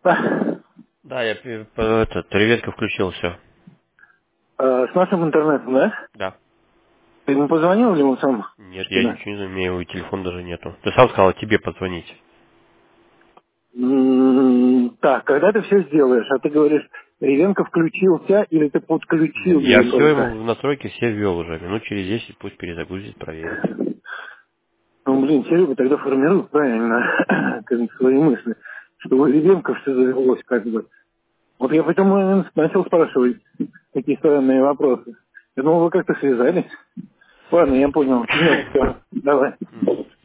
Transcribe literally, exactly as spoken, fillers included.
Да. Да, я пи- по- этот, резко включил все. А, с нашим интернетом, да? Да. Ты ему позвонил или он сам Нет, я сюда? ничего не знаю, у меня его телефон даже нету. Ты сам сказал тебе позвонить. М, Так, когда ты все сделаешь, а ты говоришь, Ревенко включился или ты Нет, подключил я его все только? ему в настройки все ввел уже. Минут через десять пусть перезагрузит, проверит. Ну, блин, Серега тогда формирует правильно как бы свои мысли, что у Ревенко все завелось как бы. Вот я потом э, начал спрашивать такие странные вопросы. Я думал, вы как-то связались. Ладно, я понял. Нет, все, давай. Мгм.